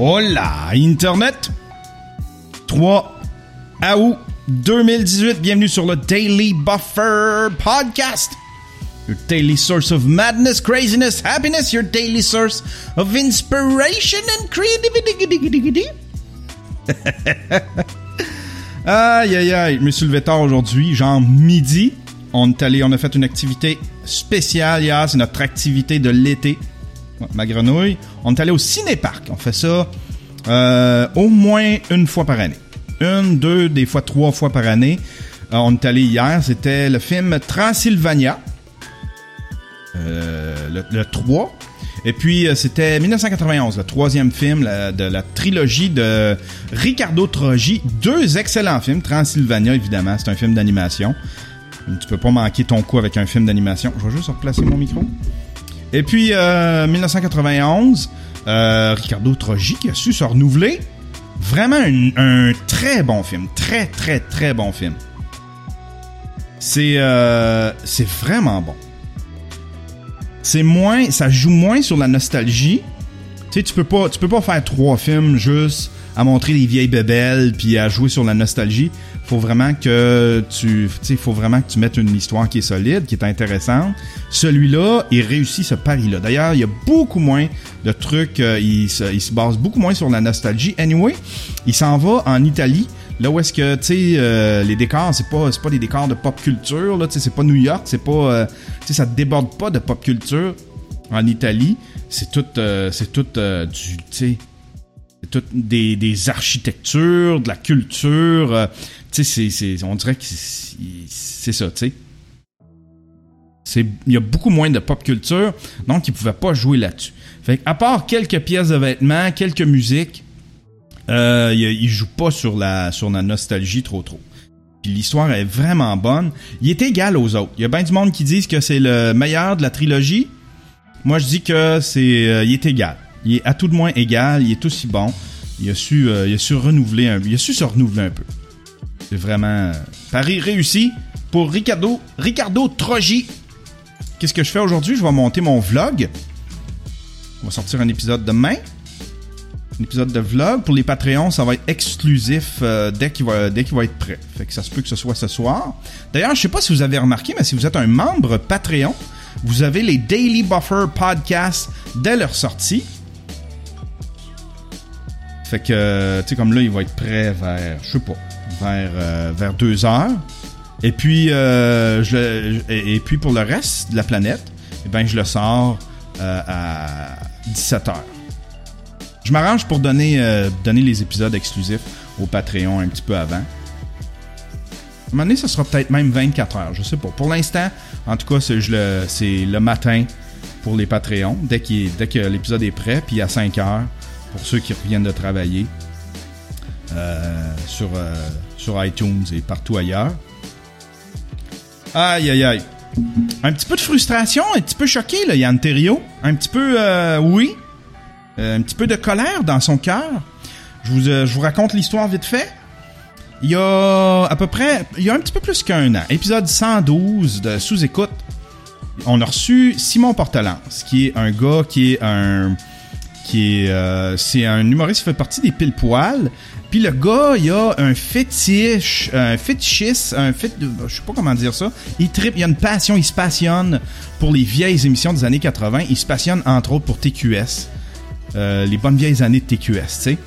Hola, Internet! 3 août 2018, bienvenue sur le Daily Buffer Podcast. Your daily source of madness, craziness, happiness, your daily source of inspiration and creativity. Aïe, aïe, aïe, je me suis levé tard aujourd'hui, genre midi. On a fait une activité spéciale hier, c'est notre activité de l'été. Ma grenouille. On est allé au ciné-parc. On fait ça au moins une fois par année. 1, 2, des fois 3 fois par année. On est allé hier, c'était le film Transylvania. Le 3. Et puis, c'était 1991, le 3e film de la trilogie de Riccardo Trogi. 2 excellents films. Transylvania, évidemment, c'est un film d'animation. Tu peux pas manquer ton coup avec un film d'animation. Je vais juste replacer mon micro. Et puis, 1991, Riccardo Trogi qui a su se renouveler. Vraiment un très bon film. Très, très, très bon film. C'est vraiment bon. Ça joue moins sur la nostalgie. Tu sais, tu peux pas faire 3 films juste à montrer les vieilles bébelles puis à jouer sur la nostalgie. Faut vraiment que tu mettes une histoire qui est solide, qui est intéressante. Celui-là, il réussit ce pari-là. D'ailleurs, il y a beaucoup moins de trucs, il se base beaucoup moins sur la nostalgie. Anyway, il s'en va en Italie, là où est-ce que, tu sais, les décors, c'est pas des décors de pop culture, là, tu sais, c'est pas New York, c'est pas, tu sais, ça déborde pas de pop culture en Italie. C'est tout du, tu sais, c'est tout des architectures, de la culture, tu sais, on dirait que c'est ça, tu sais. Il y a beaucoup moins de pop culture, donc ils pouvaient pas jouer là-dessus. Fait à part quelques pièces de vêtements, quelques musiques, ils jouent pas sur la nostalgie trop. Puis l'histoire est vraiment bonne. Il est égal aux autres. Il y a bien du monde qui disent que c'est le meilleur de la trilogie. Moi, je dis que il est égal. Il est à tout de moins égal. Il est aussi bon. Il a su se renouveler un peu. C'est vraiment pari réussi pour Riccardo Trogi. Qu'est-ce que je fais aujourd'hui? Je vais monter mon vlog. On va sortir un épisode demain. Un épisode de vlog. Pour les Patreons, ça va être exclusif dès qu'il va être prêt. Fait que ça se peut que ce soit ce soir. D'ailleurs, je sais pas si vous avez remarqué, mais si vous êtes un membre Patreon, vous avez les Daily Buffer Podcasts dès leur sortie. Fait que, tu sais, comme là, il va être prêt vers, je sais pas, vers 2 heures. Et puis, pour le reste de la planète, eh ben, je le sors à 17 heures. Je m'arrange pour donner les épisodes exclusifs au Patreon un petit peu avant. À un moment donné, ça sera peut-être même 24 heures, je sais pas. Pour l'instant, en tout cas, c'est le matin pour les Patreons, dès que l'épisode est prêt, puis à 5 heures pour ceux qui reviennent de travailler sur iTunes et partout ailleurs. Aïe, aïe, aïe. Un petit peu de frustration, un petit peu choqué, là, Yann Terriot. Un petit peu, oui. Un petit peu de colère dans son cœur. Je vous raconte l'histoire vite fait. Il y a un petit peu plus qu'1 an, épisode 112 de Sous-Écoute, on a reçu Simon Portelance, qui est un gars c'est un humoriste qui fait partie des Pile-Poil. Puis le gars, il a un fétichiste, je sais pas comment dire ça. Il a une passion, il se passionne pour les vieilles émissions des années 80. Il se passionne entre autres pour TQS. Les bonnes vieilles années de TQS, tu sais.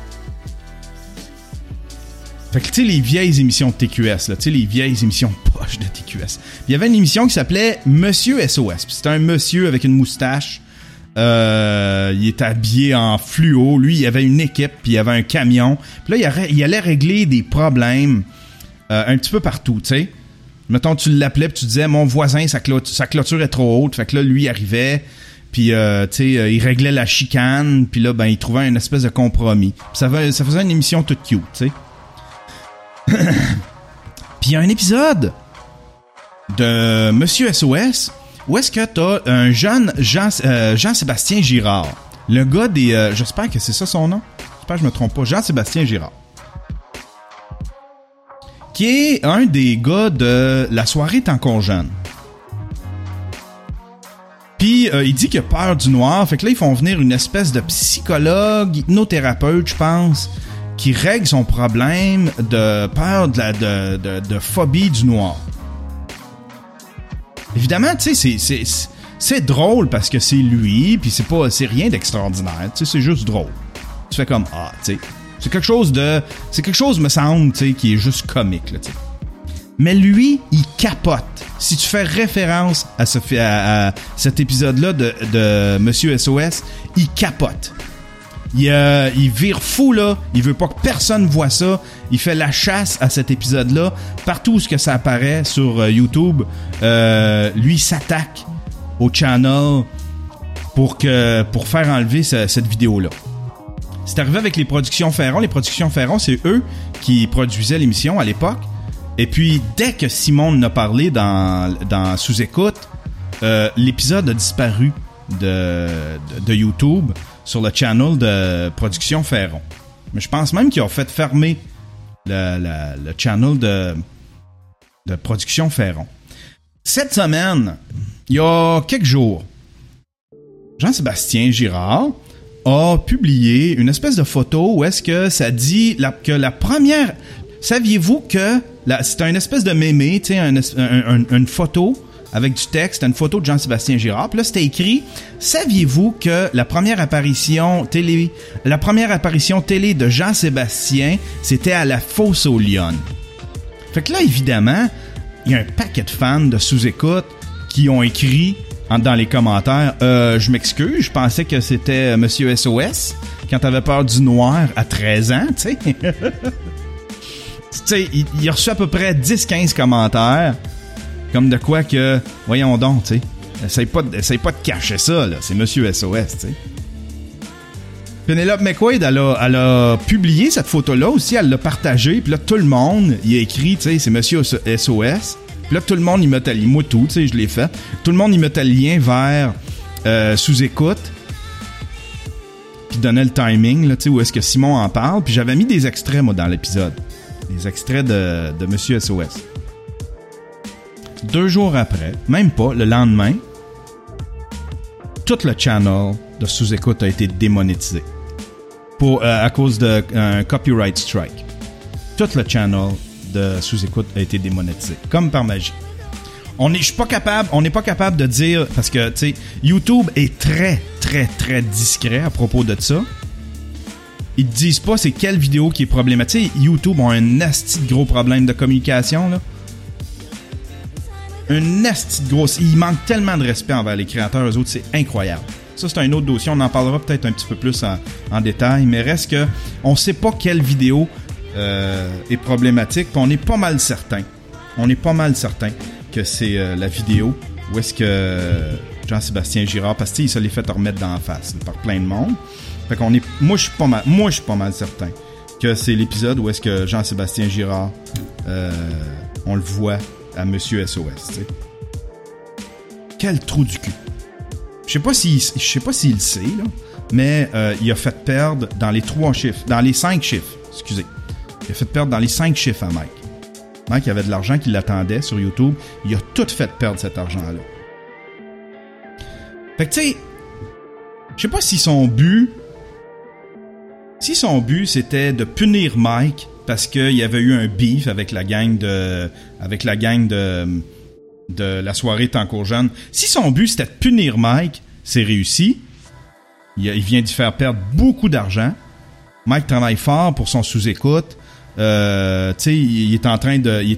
Fait que, tu sais, les vieilles émissions de TQS, là, tu sais, les vieilles émissions poches de TQS. Il y avait une émission qui s'appelait Monsieur SOS. Puis c'était un monsieur avec une moustache. Il était habillé en fluo. Lui, il avait une équipe, puis il avait un camion. Puis là, il allait régler des problèmes un petit peu partout, tu sais. Mettons, tu l'appelais, puis tu disais, mon voisin, sa clôture est trop haute. Fait que là, lui, il arrivait, puis, tu sais, il réglait la chicane, puis là, ben, il trouvait une espèce de compromis. Puis ça faisait une émission toute cute, tu sais. Puis il y a un épisode de Monsieur SOS où est-ce que t'as un jeune Jean-Sébastien Girard. Le gars des... j'espère que c'est ça son nom. J'espère que je me trompe pas. Jean-Sébastien Girard. Qui est un des gars de La soirée est encore jeune. Puis Puis il dit qu'il a peur du noir. Fait que là, ils font venir une espèce de psychologue, hypnothérapeute, je pense, qui règle son problème de peur de phobie du noir. Évidemment, tu sais, c'est drôle parce que c'est lui, puis c'est rien d'extraordinaire. Tu sais, c'est juste drôle. Tu fais comme tu sais, c'est quelque chose, me semble, tu sais, qui est juste comique, là, tu sais. Mais lui, il capote. Si tu fais référence à cet épisode-là de Monsieur SOS, il capote. Il vire fou, là. Il veut pas que personne voit ça. Il fait la chasse à cet épisode-là. Partout où ça apparaît sur YouTube, lui s'attaque au channel pour faire enlever cette vidéo-là. C'est arrivé avec les Productions Ferron. Les Productions Ferron, c'est eux qui produisaient l'émission à l'époque. Et puis, dès que Simon en a parlé dans Sous-Écoute, l'épisode a disparu de YouTube sur le channel de Productions Ferron. Mais je pense même qu'ils ont fait fermer le channel de Productions Ferron. Cette semaine, il y a quelques jours, Jean-Sébastien Girard a publié une espèce de photo où est-ce que ça dit que la première... Saviez-vous que... c'est une espèce de mémé, tu sais, une photo avec du texte, une photo de Jean-Sébastien Girard. Puis là, c'était écrit « Saviez-vous que la première apparition télé de Jean-Sébastien, c'était à la Fosse aux Lyonnes? » Fait que là, évidemment, il y a un paquet de fans de Sous-Écoute qui ont écrit dans les commentaires « Je m'excuse, je pensais que c'était Monsieur SOS quand t'avais peur du noir à 13 ans, tu sais. » Tu sais, il a reçu à peu près 10-15 commentaires comme de quoi que, voyons donc, tu sais, essaye pas de cacher ça, là, c'est Monsieur SOS, tu sais. Penelope McQuaid, elle a publié cette photo-là aussi, elle l'a partagée, puis là, tout le monde, il a écrit, tu sais, c'est Monsieur SOS, puis là, tout le monde, il met moi tout, tu sais, je l'ai fait, tout le monde, il mettait le lien vers Sous-Écoute, puis donnait le timing, là, tu sais, où est-ce que Simon en parle, puis j'avais mis des extraits, moi, dans l'épisode. Des extraits de Monsieur SOS. 2 jours après, même pas, le lendemain, tout le channel de Sous-Écoute a été démonétisé à cause d'un copyright strike. Tout le channel de Sous-Écoute a été démonétisé, comme par magie. On n'est pas capable de dire, parce que, tu sais, YouTube est très, très, très discret à propos de ça. Ils te disent pas c'est quelle vidéo qui est problématique. YouTube ont un asti de gros problème de communication, là. Un asti de gros... Il manque tellement de respect envers les créateurs, eux autres, c'est incroyable. Ça, c'est un autre dossier, on en parlera peut-être un petit peu plus en détail, mais reste que on sait pas quelle vidéo est problématique, puis on est pas mal certain. Que c'est la vidéo où est-ce que Jean-Sébastien Girard, parce qu'il se l'est fait remettre dans la face là, par plein de monde. Fait qu'on est, moi je suis pas mal certain que c'est l'épisode où est-ce que Jean-Sébastien Girard, on le voit à Monsieur SOS, tu sais. Quel trou du cul. Je sais pas s'il le sait, là, mais il a fait perdre dans les 5 chiffres, excusez. Il a fait perdre dans les 5 chiffres à Mike. Mike, il avait de l'argent qui l'attendait sur YouTube. Il a tout fait perdre cet argent-là. Fait que, tu sais, je sais pas si son but c'était de punir Mike parce qu'il y avait eu un beef avec la gang de la soirée Tancourt Jeune. Si son but c'était de punir Mike, c'est réussi. Il vient d'y faire perdre beaucoup d'argent. Mike travaille fort pour son sous-écoute. Tu sais, il est en train de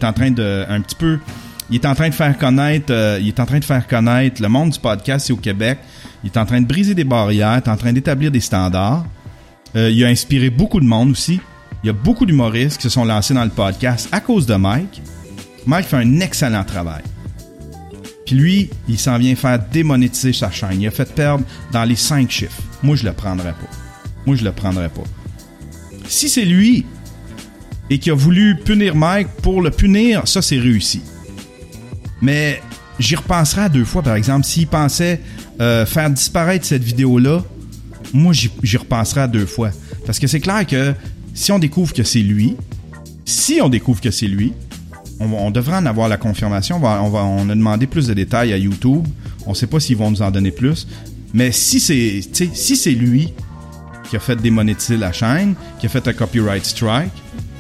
faire connaître le monde du podcast ici au Québec. Il est en train de briser des barrières, il est en train d'établir des standards. Il a inspiré beaucoup de monde aussi. Il y a beaucoup d'humoristes qui se sont lancés dans le podcast à cause de Mike. Mike fait un excellent travail. Puis lui, il s'en vient faire démonétiser sa chaîne. Il a fait perdre dans les 5 chiffres. Moi, je le prendrais pas. Si c'est lui et qui a voulu punir Mike pour le punir, ça, c'est réussi. Mais j'y repenserai à 2 fois, par exemple. S'il pensait faire disparaître cette vidéo-là, moi, j'y repenserai à 2 fois. Parce que c'est clair que si on découvre que c'est lui, on devrait en avoir la confirmation. On a demandé plus de détails à YouTube. On sait pas s'ils vont nous en donner plus. Mais si c'est lui qui a fait démonétiser la chaîne, qui a fait un copyright strike...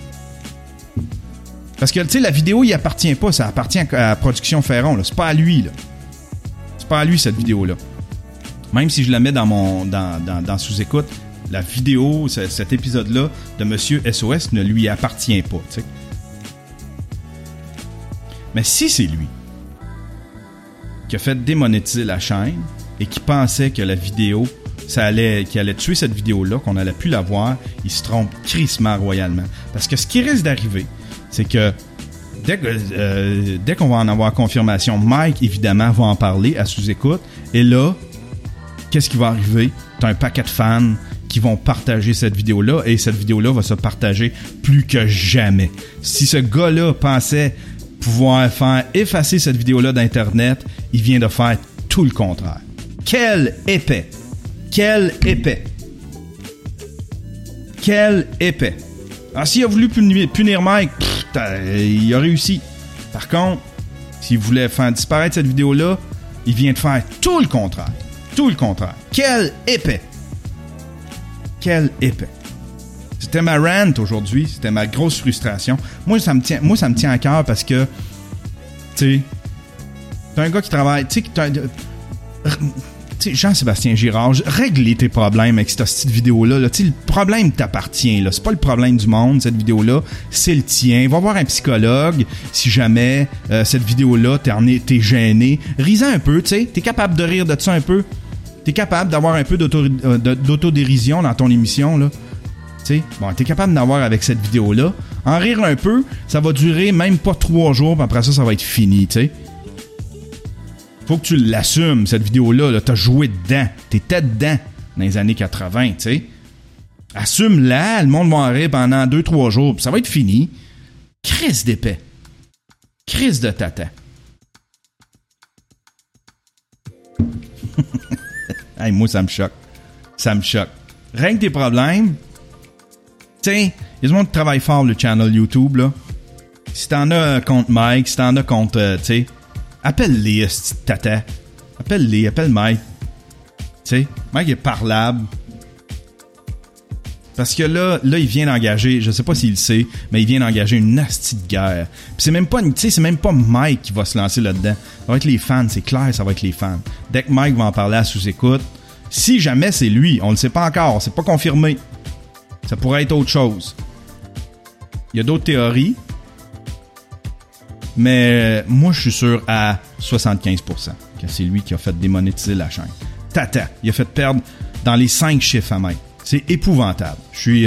Parce que, tu sais, la vidéo, il appartient pas. Ça appartient à Production Ferron, là. C'est pas à lui, là. C'est pas à lui, cette vidéo-là. Même si je la mets dans sous-écoute, la vidéo, cet épisode-là de Monsieur SOS ne lui appartient pas, tu sais. Mais si c'est lui qui a fait démonétiser la chaîne et qui pensait que la vidéo, qu'il allait tuer cette vidéo-là, qu'on allait plus la voir, il se trompe crissement royalement. Parce que ce qui risque d'arriver, c'est que dès qu'on va en avoir confirmation, Mike, évidemment, va en parler à sous-écoute. Et là, qu'est-ce qui va arriver? T'as un paquet de fans qui vont partager cette vidéo-là et cette vidéo-là va se partager plus que jamais. Si ce gars-là pensait pouvoir faire effacer cette vidéo-là d'Internet, il vient de faire tout le contraire. Quel épais! Quel épais! Quel épais! Alors, s'il a voulu punir Mike, il a réussi. Par contre, s'il voulait faire disparaître cette vidéo-là, il vient de faire tout le contraire. Tout le contraire. Quel épais! Quel épais! C'était ma rant aujourd'hui. C'était ma grosse frustration. Moi, ça me tient à cœur parce que, tu sais, t'es un gars qui travaille, tu sais, Jean-Sébastien Girard, règle tes problèmes avec cette petite vidéo-là. Là. Le problème t'appartient. Là. C'est pas le problème du monde, cette vidéo-là. C'est le tien. Va voir un psychologue si jamais cette vidéo-là, t'es gêné. Ris-en un peu, tu sais. T'es capable de rire de ça un peu. T'es capable d'avoir un peu d'autodérision dans ton émission, là. T'sais, bon, t'es capable d'avoir avec cette vidéo-là. En rire un peu, ça va durer même pas 3 jours, puis après ça va être fini, tu sais. Faut que tu l'assumes, cette vidéo-là. Là, t'as joué dedans. T'étais dedans dans les années 80, tu sais. Assume-la, le monde va en rire pendant 2-3 jours, puis ça va être fini. Crise d'épais. Crise de tata. Hey, moi, ça me choque. Ça me choque. Règle tes problèmes. Tiens, il y a du monde qui travaille fort le channel YouTube, là. Si t'en as contre Mike, si t'en as contre, tu sais, appelle-les, tata. Appelle Mike. Tu sais, Mike est parlable. Parce que là, il vient d'engager, je sais pas s'il le sait, mais il vient d'engager une hostie de guerre. Puis c'est même pas, tu sais, c'est même pas Mike qui va se lancer là-dedans. Ça va être les fans, c'est clair, ça va être les fans. Dès que Mike va en parler à sous-écoute, si jamais c'est lui, on le sait pas encore, c'est pas confirmé. Ça pourrait être autre chose. Il y a d'autres théories, mais moi je suis sûr à 75% que c'est lui qui a fait démonétiser la chaîne. Tata, il a fait perdre dans les 5 chiffres à Mike. C'est épouvantable. Je suis...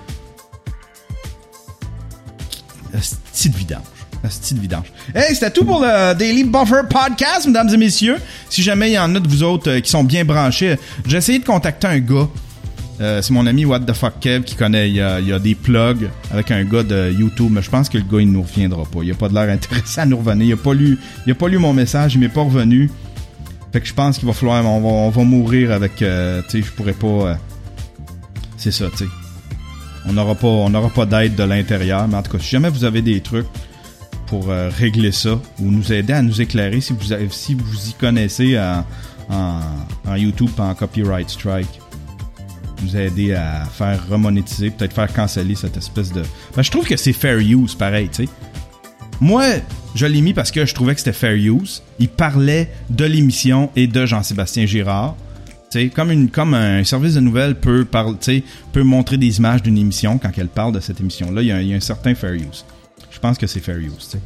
petite vidange. Hey, c'était tout pour le Daily Buffer Podcast, mesdames et messieurs. Si jamais il y en a de vous autres qui sont bien branchés, j'ai essayé de contacter un gars. C'est mon ami What the Fuck Kev qui connaît. Il y a des plugs avec un gars de YouTube, mais je pense que le gars, il nous reviendra pas. Il a pas de l'air intéressant à nous revenir. Il a pas lu mon message, il m'est pas revenu. Fait que je pense qu'il va falloir... On va mourir avec... tu sais, je pourrais pas... c'est ça, tu sais. On n'aura pas d'aide de l'intérieur, mais en tout cas, si jamais vous avez des trucs pour régler ça ou nous aider à nous éclairer, si vous y connaissez en YouTube en copyright strike, nous aider à faire remonétiser, peut-être faire canceller cette espèce de... Ben, je trouve que c'est fair use, pareil, tu sais. Moi, je l'ai mis parce que je trouvais que c'était fair use. Il parlait de l'émission et de Jean-Sébastien Girard. T'sais, comme un service de nouvelles peut montrer des images d'une émission quand elle parle de cette émission-là, il y a un certain fair use. Je pense que c'est fair use. T'sais.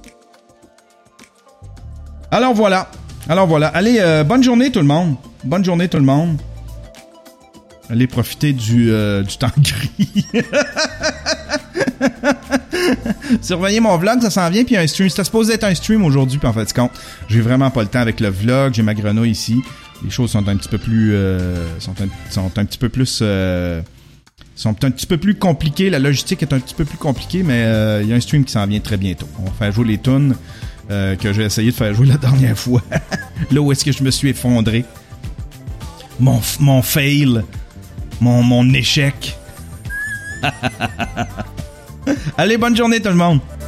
Alors voilà. Allez, bonne journée tout le monde. Allez profiter du temps gris. Surveillez mon vlog, ça s'en vient, puis il y a un stream. C'était supposé être un stream aujourd'hui, puis en fait, compte, j'ai vraiment pas le temps avec le vlog, j'ai ma grenouille ici. Les choses sont un petit peu plus sont un petit peu plus compliquées. La logistique est un petit peu plus compliquée, mais il y a un stream qui s'en vient très bientôt. On va faire jouer les tunes que j'ai essayé de faire jouer la dernière fois. Là où est-ce que je me suis effondré. Mon fail. Mon échec. Allez, bonne journée tout le monde.